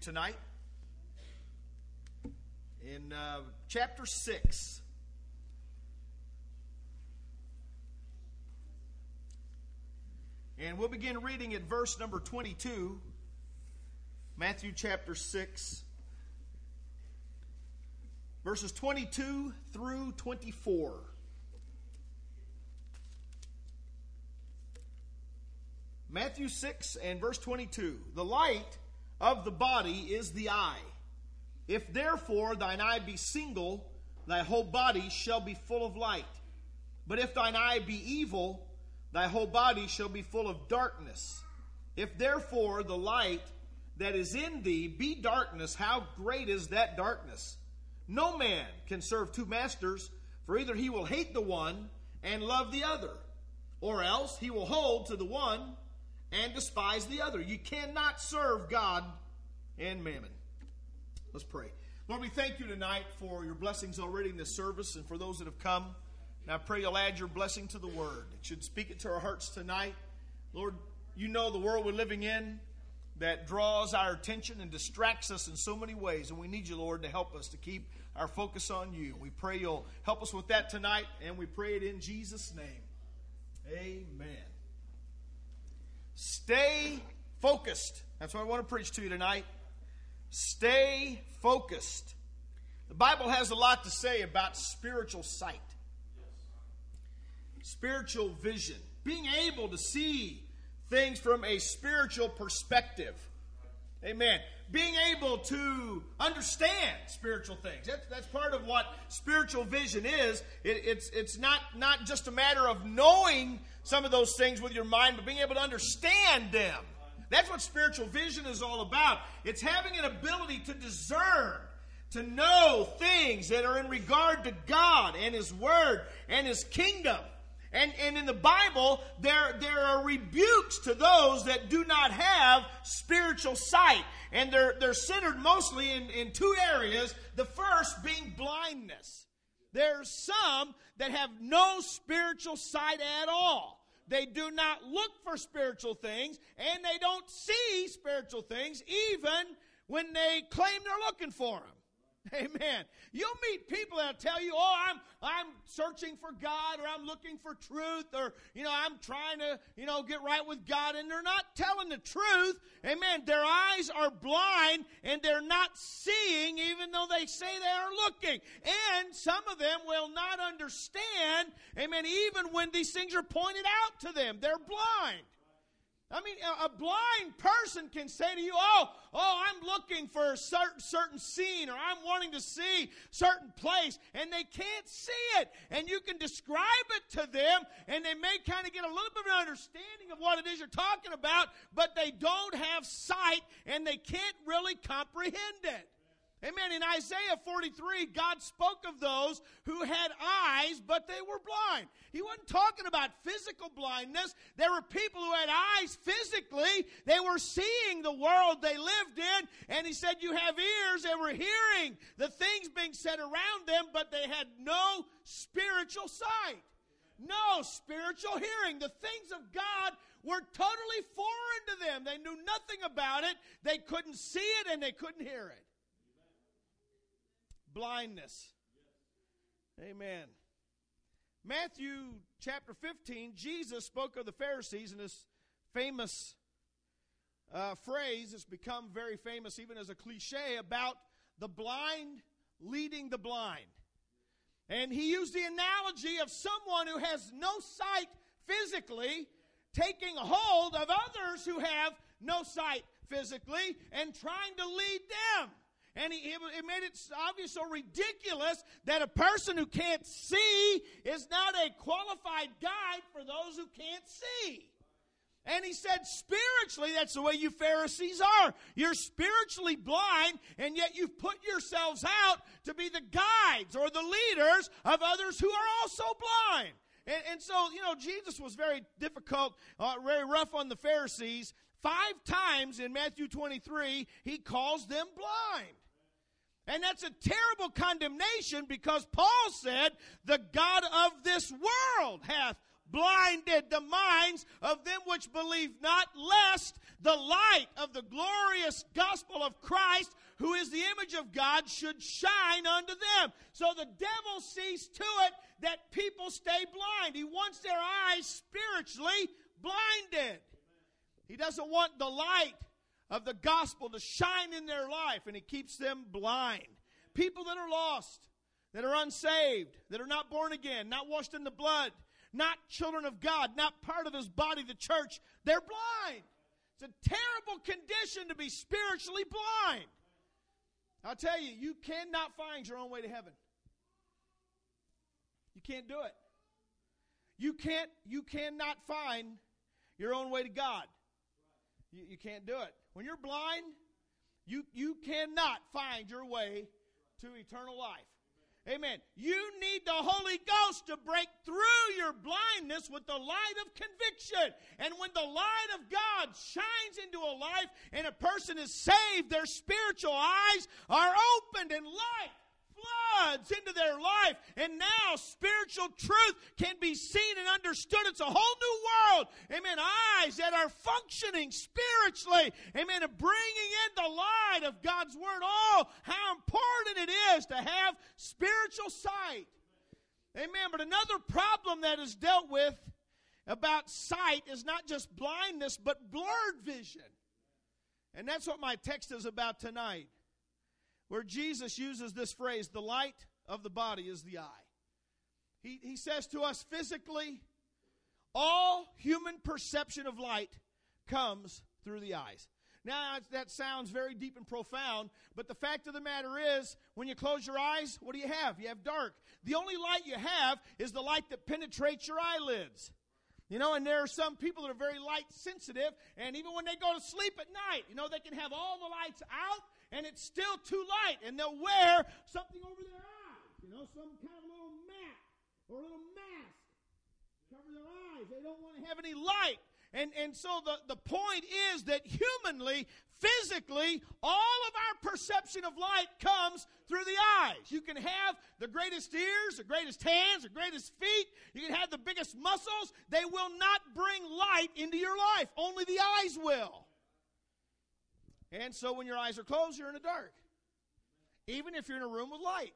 tonight in chapter 6. And we'll begin reading at verse number 22, Matthew chapter 6, verses 22 through 24. Matthew 6 and verse 22. The light of the body is the eye. If therefore thine eye be single, thy whole body shall be full of light. But if thine eye be evil, thy whole body shall be full of darkness. If therefore the light that is in thee be darkness, how great is that darkness? No man can serve two masters, for either he will hate the one and love the other, or else he will hold to the one and despise the other. You cannot serve God and mammon. Let's pray. Lord, we thank you tonight for your blessings already in this service and for those that have come. And I pray you'll add your blessing to the word. It should speak it to our hearts tonight. Lord, you know the world we're living in that draws our attention and distracts us in so many ways. And we need you, Lord, to help us to keep our focus on you. We pray you'll help us with that tonight, and we pray it in Jesus' name. Amen. Stay focused. That's what I want to preach to you tonight. Stay focused. The Bible has a lot to say about spiritual sight. Spiritual vision. Being able to see things from a spiritual perspective. Amen. Being able to understand spiritual things. That's part of what spiritual vision is. It's not just a matter of knowing some of those things with your mind, but being able to understand them. That's what spiritual vision is all about. It's having an ability to discern, to know things that are in regard to God and His Word and His kingdom. And in the Bible, there are rebukes to those that do not have spiritual sight. And they're centered mostly in two areas. The first being blindness. There's some that have no spiritual sight at all. They do not look for spiritual things, and they don't see spiritual things even when they claim they're looking for them. Amen. You'll meet people that'll tell you, oh, I'm searching for God, or I'm looking for truth, or, I'm trying to, get right with God, and they're not telling the truth. Amen. Their eyes are blind, and they're not seeing, even though they say they are looking. And some of them will not understand, amen, even when these things are pointed out to them. They're blind. I mean, a blind person can say to you, oh, I'm looking for a certain scene, or I'm wanting to see certain place, and they can't see it. And you can describe it to them, and they may kind of get a little bit of an understanding of what it is you're talking about, but they don't have sight, and they can't really comprehend it. Amen. In Isaiah 43, God spoke of those who had eyes, but they were blind. He wasn't talking about physical blindness. There were people who had eyes physically. They were seeing the world they lived in. And he said, you have ears. They were hearing the things being said around them, but they had no spiritual sight. No spiritual hearing. The things of God were totally foreign to them. They knew nothing about it. They couldn't see it, and they couldn't hear it. Blindness. Amen. Matthew chapter 15, Jesus spoke of the Pharisees in this famous phrase. It's become very famous even as a cliche about the blind leading the blind. And he used the analogy of someone who has no sight physically taking hold of others who have no sight physically and trying to lead them. And it made it obvious, so ridiculous, that a person who can't see is not a qualified guide for those who can't see. And he said, spiritually, that's the way you Pharisees are. You're spiritually blind, and yet you've put yourselves out to be the guides or the leaders of others who are also blind. And so, Jesus was very difficult, very rough on the Pharisees. 5 times in Matthew 23, he calls them blind. And that's a terrible condemnation, because Paul said, the God of this world hath blinded the minds of them which believe not, lest the light of the glorious gospel of Christ, who is the image of God, should shine unto them. So the devil sees to it that people stay blind. He wants their eyes spiritually blinded. He doesn't want the light of the gospel to shine in their life, and he keeps them blind. People that are lost, that are unsaved, that are not born again, not washed in the blood, not children of God, not part of his body, the church, they're blind. It's a terrible condition to be spiritually blind. I'll tell you, you cannot find your own way to heaven. You can't do it. You cannot find your own way to God. You can't do it. When you're blind, you cannot find your way to eternal life. Amen. You need the Holy Ghost to break through your blindness with the light of conviction. And when the light of God shines into a life and a person is saved, their spiritual eyes are opened and light floods into their life. And now spiritual truth can be seen and understood. It's a whole new world. Amen. Eyes that are functioning spiritually. Amen. And bringing in the light of God's Word. Oh, how important it is to have spiritual sight. Amen. But another problem that is dealt with about sight is not just blindness, but blurred vision. And that's what my text is about tonight, where Jesus uses this phrase, the light of the body is the eye. He says to us physically, all human perception of light comes through the eyes. Now, that sounds very deep and profound, but the fact of the matter is, when you close your eyes, what do you have? You have dark. The only light you have is the light that penetrates your eyelids. You know, and there are some people that are very light sensitive, and even when they go to sleep at night, you know, they can have all the lights out, and it's still too light, and they'll wear something over their eyes, you know, some kind of little mat or a little mask cover their eyes. They don't want to have any light. And so the point is that humanly, physically, all of our perception of light comes through the eyes. You can have the greatest ears, the greatest hands, the greatest feet. You can have the biggest muscles. They will not bring light into your life. Only the eyes will. And so when your eyes are closed, you're in the dark. Even if you're in a room with light.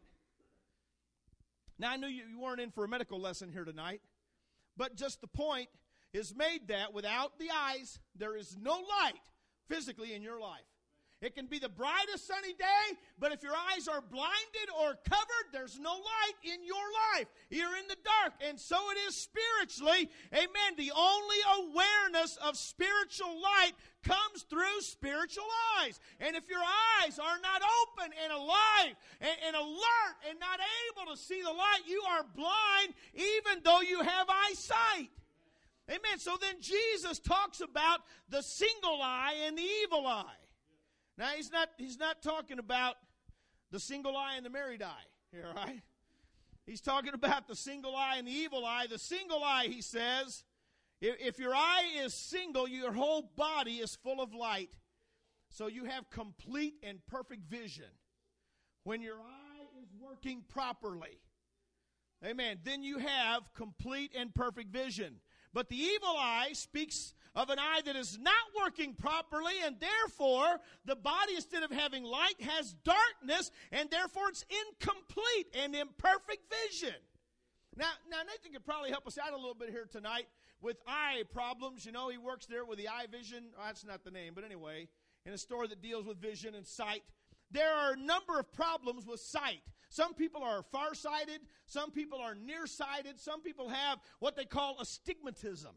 Now, I knew you weren't in for a medical lesson here tonight. But just the point is made that without the eyes, there is no light physically in your life. It can be the brightest sunny day, but if your eyes are blinded or covered, there's no light in your life. You're in the dark. And so it is spiritually. Amen. The only awareness of spiritual light comes through spiritual eyes. And if your eyes are not open and alive and alert and not able to see the light, you are blind even though you have eyesight. Amen. So then Jesus talks about the single eye and the evil eye. Now, he's not talking about the single eye and the married eye here, right? He's talking about the single eye and the evil eye. The single eye, he says, if your eye is single, your whole body is full of light. So you have complete and perfect vision. When your eye is working properly, amen, then you have complete and perfect vision. But the evil eye speaks of an eye that is not working properly, and therefore the body, instead of having light, has darkness, and therefore it's incomplete and imperfect vision. Now Nathan could probably help us out a little bit here tonight with eye problems. You know, he works there with the eye vision. Oh, that's not the name, but anyway, in a store that deals with vision and sight. There are a number of problems with sight. Some people are farsighted. Some people are nearsighted. Some people have what they call astigmatism.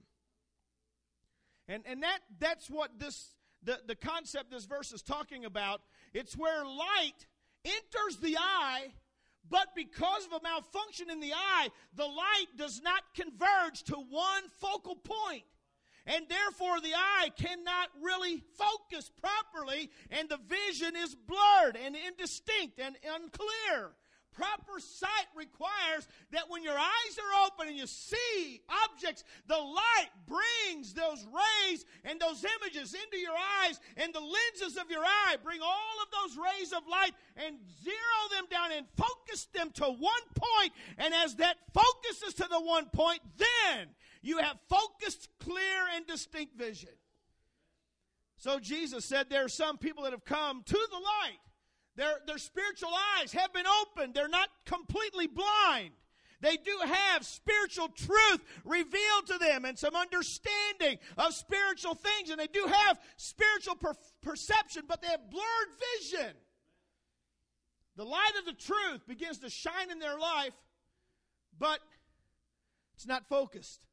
And that's what the concept this verse is talking about. It's where light enters the eye, but because of a malfunction in the eye, the light does not converge to one focal point. And therefore the eye cannot really focus properly, and the vision is blurred and indistinct and unclear. Proper sight requires that when your eyes are open and you see objects, the light brings those rays and those images into your eyes, and the lenses of your eye bring all of those rays of light and zero them down and focus them to one point. And as that focuses to the one point, then you have focused, clear, and distinct vision. So Jesus said there are some people that have come to the light. Their spiritual eyes have been opened. They're not completely blind. They do have spiritual truth revealed to them and some understanding of spiritual things. And they do have spiritual perception, but they have blurred vision. The light of the truth begins to shine in their life, but it's not focused.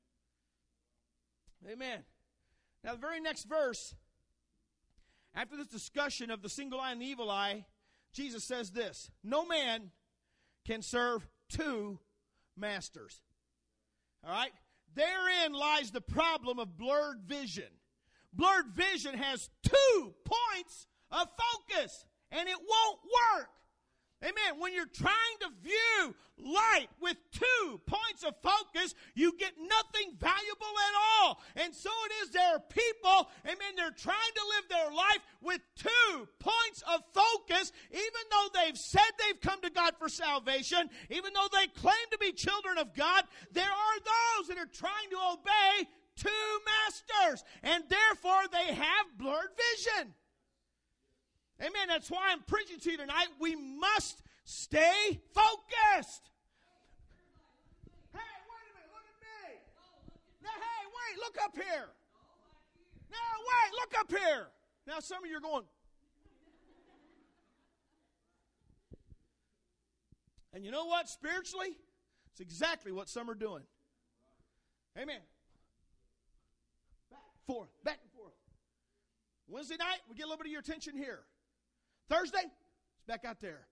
Amen. Now, the very next verse, after this discussion of the single eye and the evil eye, Jesus says this: no man can serve two masters. All right? Therein lies the problem of blurred vision. Blurred vision has 2 points of focus, and it won't work. Amen. When you're trying to view light with 2 points of focus, you get nothing valuable at all. And so it is, there are people, amen, they're trying to live their life with 2 points of focus, even though they've said they've come to God for salvation, even though they claim to be children of God. There are those that are trying to obey 2 masters, and therefore they have blurred vision. Amen. That's why I'm preaching to you tonight. We must stay focused. Hey, wait a minute. Look at me. Now, hey, wait. Look up here. No, wait. Look up here. Now, some of you are going. And you know what? Spiritually, it's exactly what some are doing. Amen. Back and forth. Wednesday night, we get a little bit of your attention here. Thursday, it's back out there.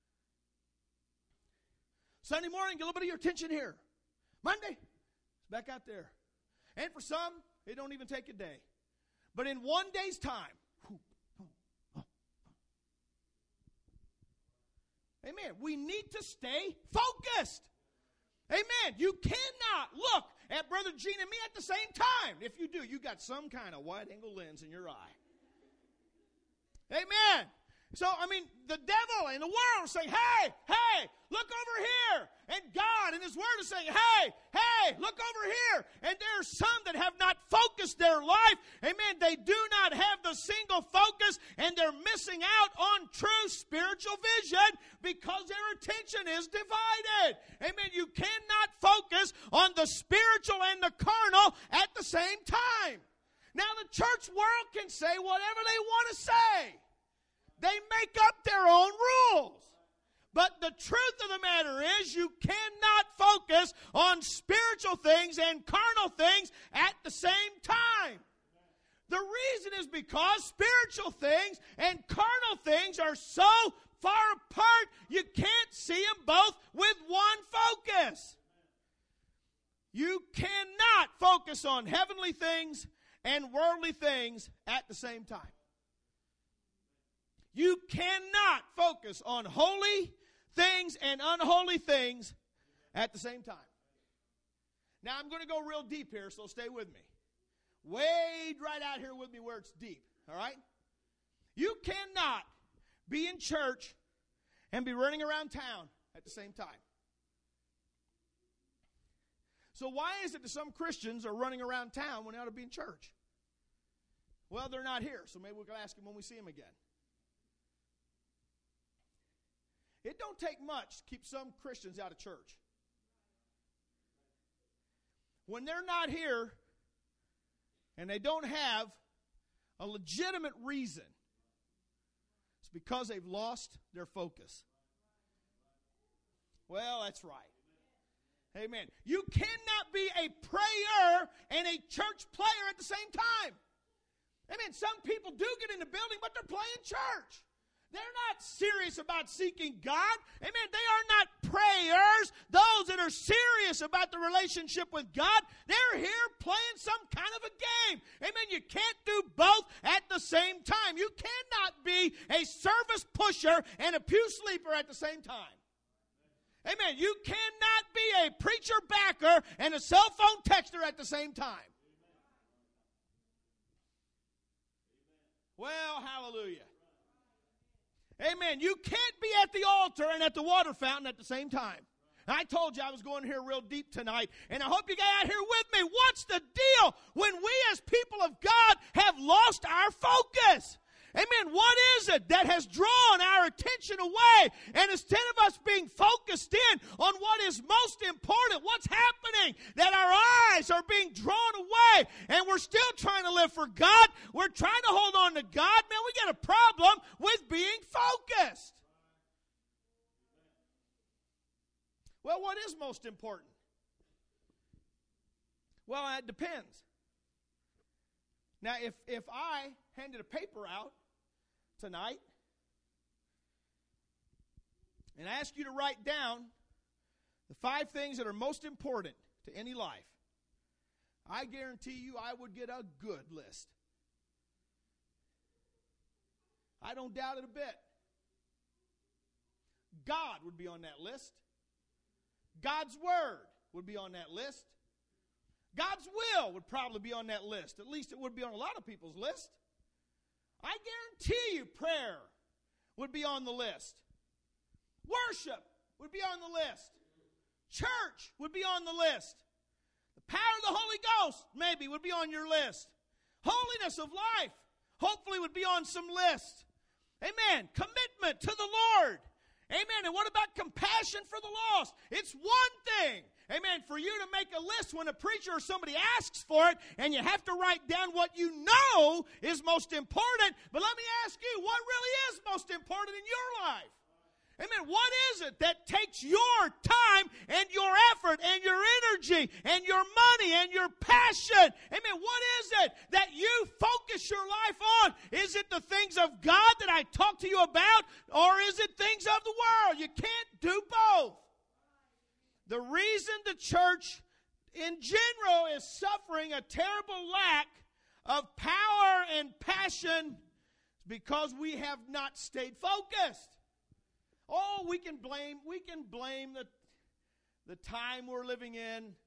Sunday morning, get a little bit of your attention here. Monday, it's back out there. And for some, it don't even take a day. But in one day's time, amen, we need to stay focused. Amen. You cannot look at Brother Gene and me at the same time. If you do, you got some kind of wide-angle lens in your eye. Amen. So, the devil and the world are saying, hey, look over here. And God and His Word is saying, hey, look over here. And there are some that have not focused their life. Amen. They do not have the single focus, and they're missing out on true spiritual vision because their attention is divided. Amen. You cannot focus on the spiritual and the carnal at the same time. Now, the church world can say whatever they want to say. They make up their own rules. But the truth of the matter is, you cannot focus on spiritual things and carnal things at the same time. The reason is because spiritual things and carnal things are so far apart, you can't see them both with one focus. You cannot focus on heavenly things and worldly things at the same time. You cannot focus on holy things and unholy things at the same time. Now, I'm going to go real deep here, so stay with me. Wade right out here with me where it's deep, all right? You cannot be in church and be running around town at the same time. So why is it that some Christians are running around town when they ought to be in church? Well, they're not here, so maybe we can ask them when we see them again. It don't take much to keep some Christians out of church. When they're not here and they don't have a legitimate reason, it's because they've lost their focus. Well, that's right. Amen. You cannot be a prayer and a church player at the same time. Amen. Some people do get in the building, but they're playing church. They're not serious about seeking God. Amen. They are not prayers. Those that are serious about the relationship with God, they're here playing some kind of a game. Amen. You can't do both at the same time. You cannot be a service pusher and a pew sleeper at the same time. Amen. You cannot be a preacher backer and a cell phone texter at the same time. Well, hallelujah. Amen. You can't be at the altar and at the water fountain at the same time. I told you I was going here real deep tonight, and I hope you got out here with me. What's the deal when we as people of God have lost our focus? Amen. What is it that has drawn our attention away? And instead of us being focused in on what is most important, what's happening, that our eyes are being drawn away, and we're still trying to live for God. We're trying to hold on to God. Man, we got a problem with being focused. Well, what is most important? Well, it depends. Now, if I handed a paper out tonight and asked you to write down the 5 things that are most important to any life, I guarantee you I would get a good list. I don't doubt it a bit. God would be on that list. God's Word would be on that list. God's will would probably be on that list. At least it would be on a lot of people's list. I guarantee you prayer would be on the list. Worship would be on the list. Church would be on the list. The power of the Holy Ghost maybe would be on your list. Holiness of life hopefully would be on some list. Amen. Commitment to the Lord. Amen. And what about compassion for the lost? It's one thing, amen, for you to make a list when a preacher or somebody asks for it, and you have to write down what you know is most important. But let me ask you, what really is most important in your life? Amen. What is it that takes your time and your effort and your energy and your money and your passion? Amen. What is it that you focus your life on? Is it the things of God that I talk to you about, or is it things of the world? You can't do both. The reason the church in general is suffering a terrible lack of power and passion is because we have not stayed focused. Oh, we can blame the time we're living in.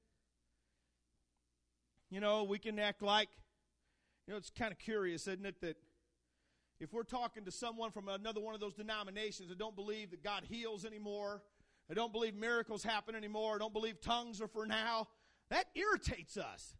You know, we can act like, you know, it's kind of curious, isn't it, that if we're talking to someone from another one of those denominations that don't believe that God heals anymore, that don't believe miracles happen anymore, don't believe tongues are for now, that irritates us.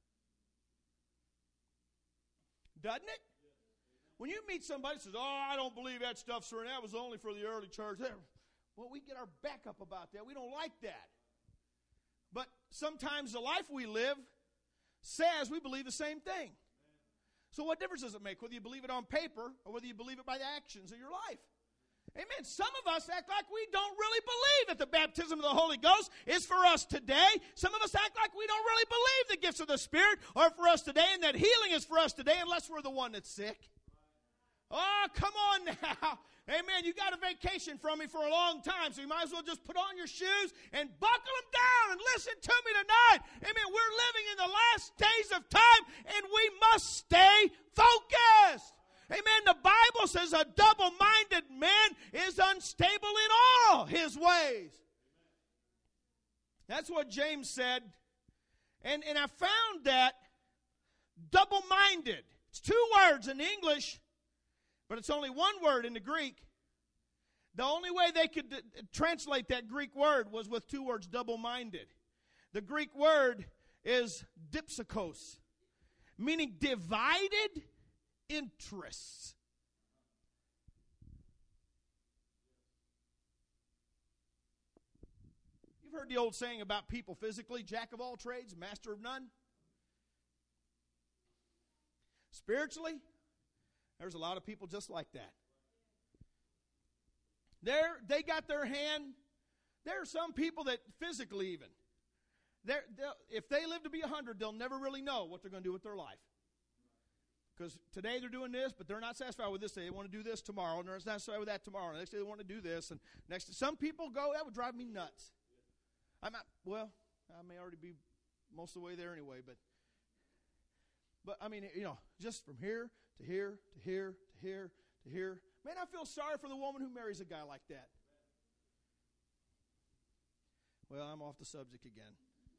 Doesn't it? When you meet somebody who says, oh, I don't believe that stuff's for, that was only for the early church. Well, we get our back up about that. We don't like that. But sometimes the life we live says we believe the same thing. So what difference does it make whether you believe it on paper or whether you believe it by the actions of your life? Amen. Some of us act like we don't really believe that the baptism of the Holy Ghost is for us today. Some of us act like we don't really believe the gifts of the Spirit are for us today and that healing is for us today unless we're the one that's sick. Oh, come on now. Amen. You got a vacation from me for a long time, so you might as well just put on your shoes and buckle them down and listen to me tonight. Amen. We're living in the last days of time, and we must stay focused. Amen. The Bible says a double-minded man is unstable in all his ways. That's what James said. And I found that double-minded. It's 2 words in English, but it's only 1 word in the Greek. The only way they could translate that Greek word was with 2 words, double-minded. The Greek word is dipsakos, meaning divided interests. You've heard the old saying about people physically, jack of all trades, master of none. Spiritually, there's a lot of people just like that. They got their hand. There are some people that physically even, if they live to be 100, they'll never really know what they're going to do with their life. Because today they're doing this, but they're not satisfied with this. They want to do this tomorrow, and they're not satisfied with that tomorrow. And the next day they want to do this, and next some people go, that would drive me nuts. I may already be most of the way there anyway, but I mean, you know, just from here to here to here to here to here. Man, I feel sorry for the woman who marries a guy like that. Well, I'm off the subject again.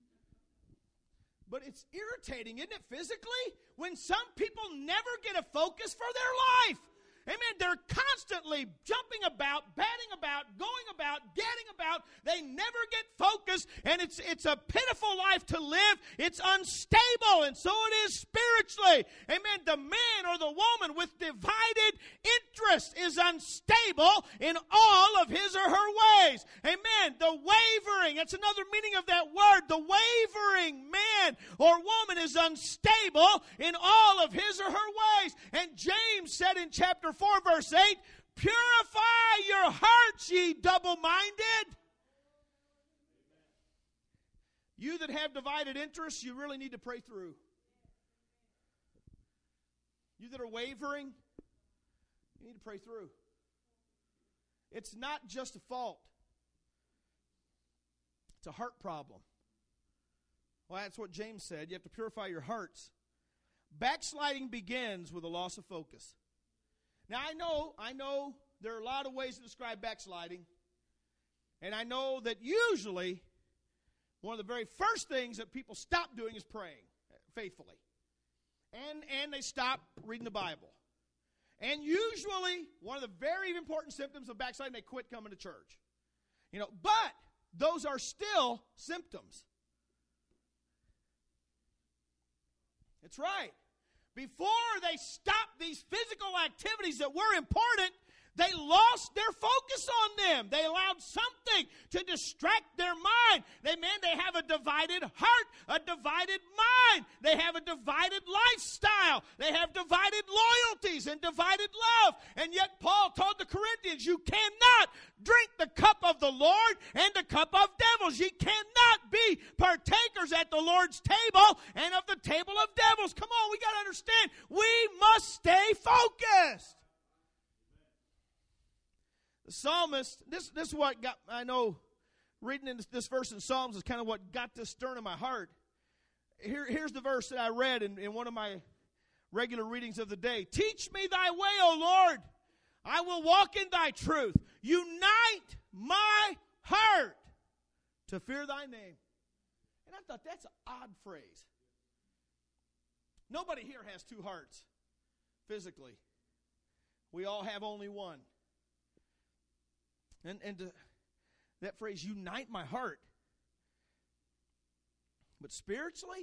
But it's irritating, isn't it, physically? When some people never get a focus for their life. Amen. They're constantly jumping about, batting about, going about, getting about. They never get focused, and it's a pitiful life to live. It's unstable, and so it is spiritually. Amen. The man or the woman with divided interest is unstable in all of his or her ways. Amen. The wavering, that's another meaning of that word. The wavering man or woman is unstable in all of his or her ways. And James said in chapter 4, verse 8, purify your hearts, ye double-minded. You that have divided interests, you really need to pray through. You that are wavering, you need to pray through. It's not just a fault. It's a heart problem. Well, that's what James said. You have to purify your hearts. Backsliding begins with a loss of focus. Now, I know there are a lot of ways to describe backsliding. And I know that usually one of the very first things that people stop doing is praying faithfully. And they stop reading the Bible. And usually one of the very important symptoms of backsliding, they quit coming to church. But those are still symptoms. That's right. Before they stopped these physical activities that were important, they lost their focus on them. They allowed something to distract their mind. They have a divided heart, a divided mind. They have a divided lifestyle. They have divided loyalties and divided love. And yet Paul told the Corinthians, you cannot drink the cup of the Lord and the cup of devils. You cannot be partakers at the Lord's table and of the table of devils. Come on, we got to understand, we must stay focused. The psalmist, this is what got, I know, reading in this verse in Psalms is kind of what got this stirring in my heart. Here's the verse that I read in one of my regular readings of the day. Teach me thy way, O Lord. I will walk in thy truth. Unite my heart to fear thy name. And I thought that's an odd phrase. Nobody here has two hearts physically. We all have only one. And that phrase, unite my heart. But spiritually,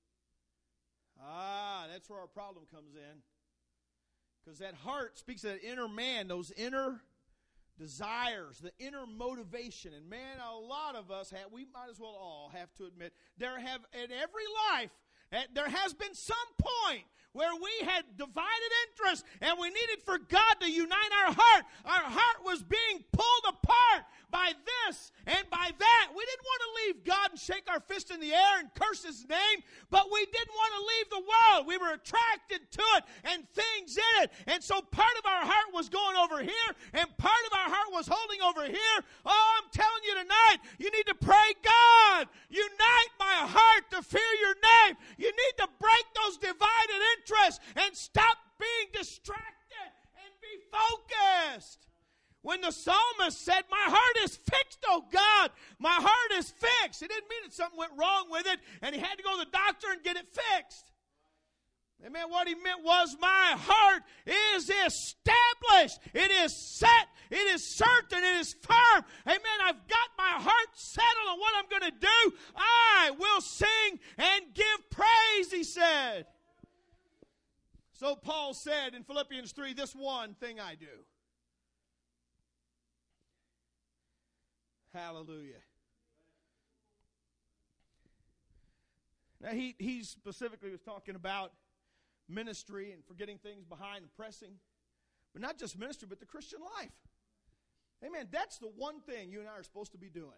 that's where our problem comes in. Because that heart speaks of that inner man, those inner desires, the inner motivation. And man, a lot of us have, we might as well all have to admit, there have in every life, there has been some point where we had divided interest and we needed for God to unite our heart. Our heart was being pulled apart by this and by that. We didn't want to leave God and shake our fist in the air and curse His name, but we didn't want to leave the world. We were attracted to it and things in it. And so part of our heart was going over here and part of our heart was holding over here. Oh, I'm telling you tonight, you need to pray, God, unite my heart to fear your name. You need to break those divided interests and stop being distracted and be focused. When the psalmist said, my heart is fixed, oh God, my heart is fixed. It didn't mean that something went wrong with it and he had to go to the doctor and get it fixed. Amen. What he meant was my heart is established. It is set. It is certain. It is firm. Amen. I've got my heart settled on what I'm going to do. I will sing and give praise, he said. So Paul said in Philippians 3, this one thing I do. Hallelujah. Now he specifically was talking about ministry and forgetting things behind and pressing. But not just ministry, but the Christian life. Amen. That's the one thing you and I are supposed to be doing.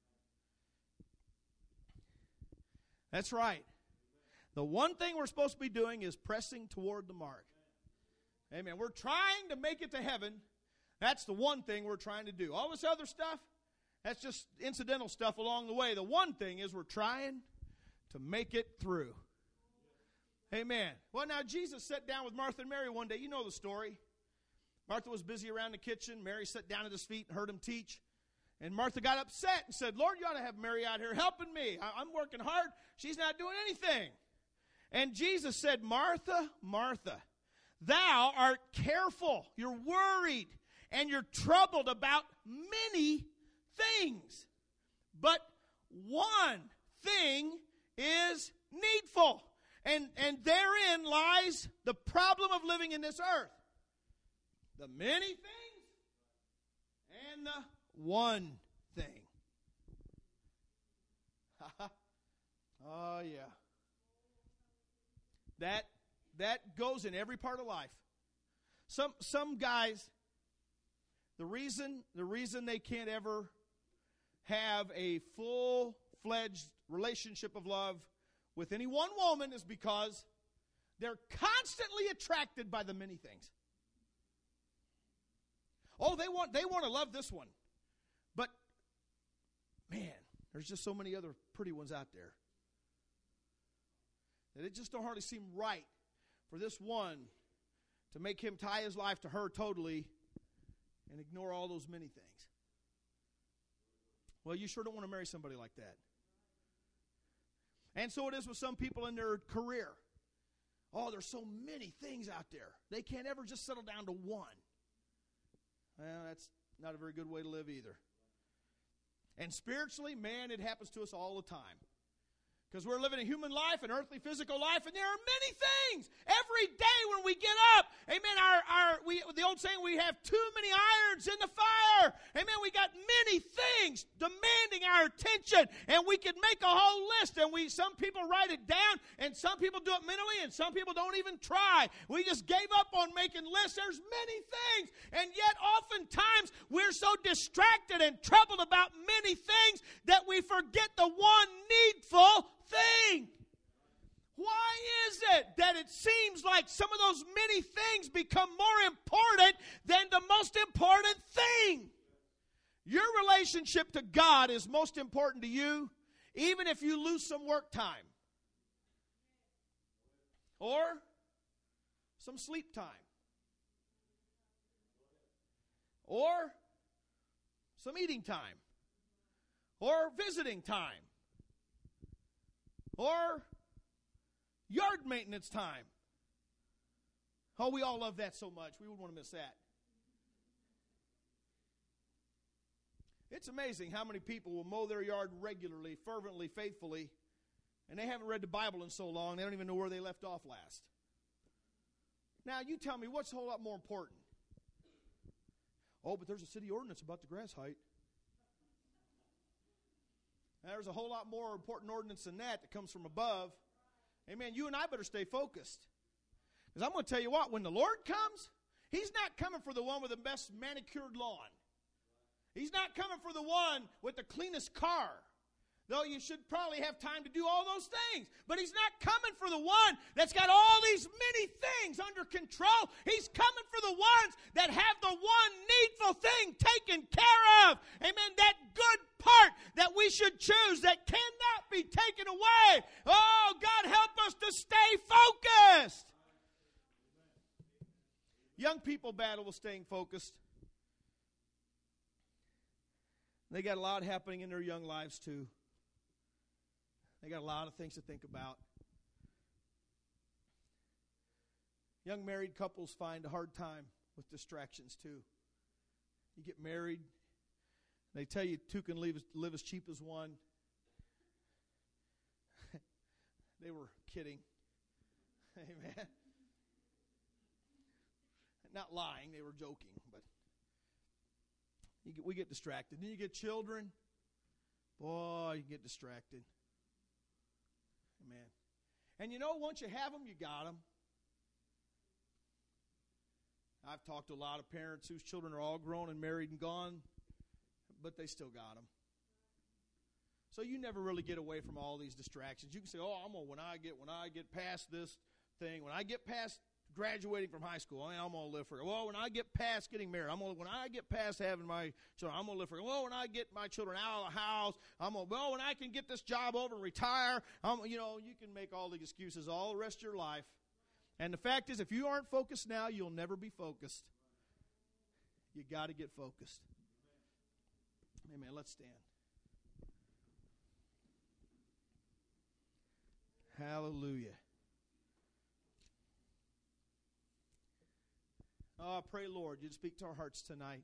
That's right. The one thing we're supposed to be doing is pressing toward the mark. Amen. We're trying to make it to heaven. That's the one thing we're trying to do. All this other stuff, that's just incidental stuff along the way. The one thing is we're trying to make it through. Amen. Well, now Jesus sat down with Martha and Mary one day. You know the story. Martha was busy around the kitchen. Mary sat down at his feet and heard him teach. And Martha got upset and said, Lord, you ought to have Mary out here helping me. I'm working hard. She's not doing anything. And Jesus said, Martha, Martha, thou art careful, you're worried, and you're troubled about many things. But one thing is needful. And therein lies the problem of living in this earth. The many things and the one thing. Oh, yeah. That goes in every part of life. Some guys, the reason they can't ever have a full-fledged relationship of love with any one woman is because they're constantly attracted by the many things. Oh, they want to love this one. But, man, there's just so many other pretty ones out there that it just don't hardly seem right for this one to make him tie his life to her totally and ignore all those many things. Well, you sure don't want to marry somebody like that. And so it is with some people in their career. Oh, there's so many things out there. They can't ever just settle down to one. Well, that's not a very good way to live either. And spiritually, man, it happens to us all the time. Because we're living a human life, an earthly physical life, and there are many things. Every day when we get up, amen, the old saying, we have too many irons in the fire. Amen, we got many things demanding our attention, and we could make a whole list, and some people write it down, and some people do it mentally, and some people don't even try. We just gave up on making lists. There's many things, and yet oftentimes we're so distracted and troubled about many things that we forget the one needful thing. Why is it that it seems like some of those many things become more important than the most important thing? Your relationship to God is most important to you, even if you lose some work time or some sleep time or some eating time or visiting time or yard maintenance time. Oh, we all love that so much. We wouldn't want to miss that. It's amazing how many people will mow their yard regularly, fervently, faithfully, and they haven't read the Bible in so long, they don't even know where they left off last. Now, you tell me, what's a whole lot more important? Oh, but there's a city ordinance about the grass height. Now, there's a whole lot more important ordinance than that comes from above. Amen. You and I better stay focused. Because I'm going to tell you what, when the Lord comes, He's not coming for the one with the best manicured lawn. He's not coming for the one with the cleanest car. Though you should probably have time to do all those things. But He's not coming for the one that's got all these many things under control. He's coming for the ones that have the one needful thing taken care of. Amen. That good part that we should choose that cannot be taken away. Oh, God, help us to stay focused. Young people battle with staying focused. They got a lot happening in their young lives too. They got a lot of things to think about. Young married couples find a hard time with distractions too. You get married, they tell you two can live as cheap as one. They were kidding. Amen. Not lying, they were joking, but we get distracted. Then you get children. Boy, you get distracted. Amen. And you know, once you have them, you got them. I've talked to a lot of parents whose children are all grown and married and gone, but they still got them. So you never really get away from all these distractions. You can say, "Oh, I'm gonna when I get past this thing, when I get past graduating from high school, I'm gonna live for it. Well, when I get past getting married, when I get past having my children, I'm gonna live for it. Well, when I get my children out of the house, when I can get this job over and retire, you can make all the excuses all the rest of your life. And the fact is, if you aren't focused now, you'll never be focused. You got to get focused. Amen. Let's stand. Hallelujah. Oh, I pray, Lord, you'd speak to our hearts tonight.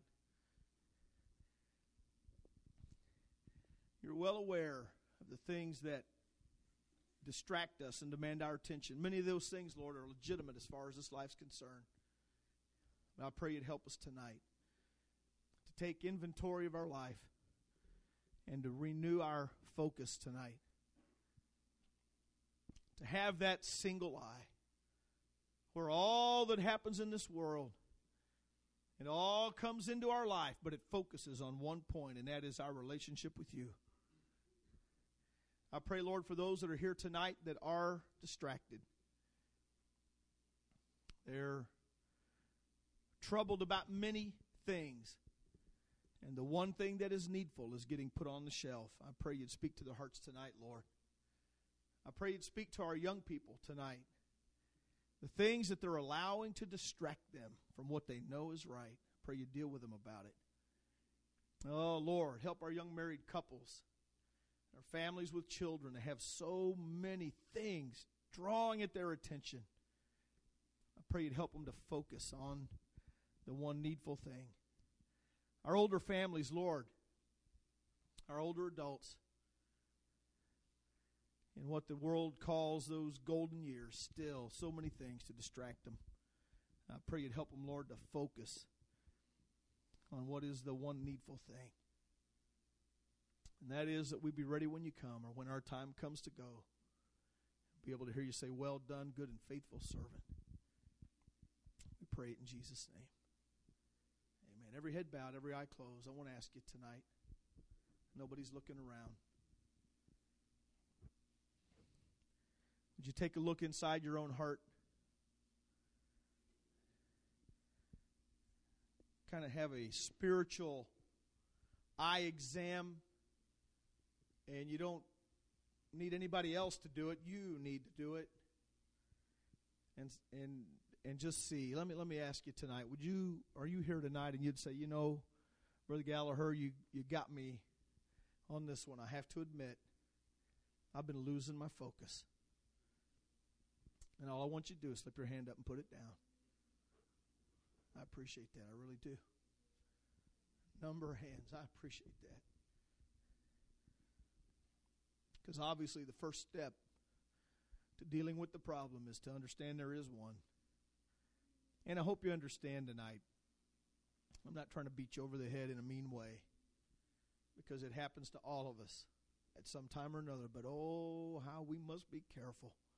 You're well aware of the things that distract us and demand our attention. Many of those things, Lord, are legitimate as far as this life's concerned. But I pray you'd help us tonight to take inventory of our life and to renew our focus tonight. To have that single eye where all that happens in this world, it all comes into our life, but it focuses on one point, and that is our relationship with you. I pray, Lord, for those that are here tonight that are distracted. They're troubled about many things. And the one thing that is needful is getting put on the shelf. I pray you'd speak to their hearts tonight, Lord. I pray you'd speak to our young people tonight. The things that they're allowing to distract them from what they know is right. I pray you deal with them about it. Oh, Lord, help our young married couples, our families with children that have so many things drawing at their attention. I pray you'd help them to focus on the one needful thing. Our older families, Lord, our older adults, in what the world calls those golden years, still so many things to distract them. I pray you'd help them, Lord, to focus on what is the one needful thing. And that is that we be ready when you come, or when our time comes to go. Be able to hear you say, well done, good and faithful servant. We pray it in Jesus' name. Amen. Every head bowed, every eye closed. I want to ask you tonight. Nobody's looking around. Would you take a look inside your own heart? Kind of have a spiritual eye exam. And you don't need anybody else to do it. You need to do it. And just see. Let me ask you tonight. Are you here tonight and you'd say, you know, Brother Gallagher, you got me on this one. I have to admit, I've been losing my focus. And all I want you to do is slip your hand up and put it down. I appreciate that. I really do. Number of hands. I appreciate that. Because obviously the first step to dealing with the problem is to understand there is one. And I hope you understand tonight. I'm not trying to beat you over the head in a mean way. Because it happens to all of us at some time or another. But oh, how we must be careful